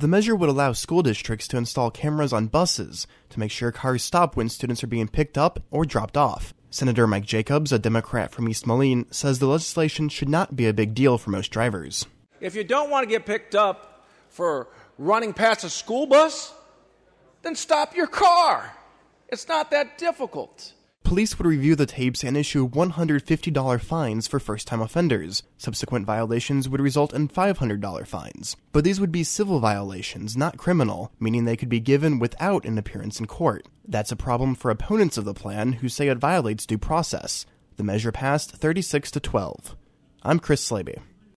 The measure would allow school districts to install cameras on buses to make sure cars stop when students are being picked up or dropped off. Senator Mike Jacobs, a Democrat from East Moline, says the legislation should not be a big deal for most drivers. If you don't want to get picked up for running past a school bus, then stop your car. It's not that difficult. Police would review the tapes and issue $150 fines for first-time offenders. Subsequent violations would result in $500 fines. But these would be civil violations, not criminal, meaning they could be given without an appearance in court. That's a problem for opponents of the plan who say it violates due process. The measure passed 36-12. I'm Chris Slaby.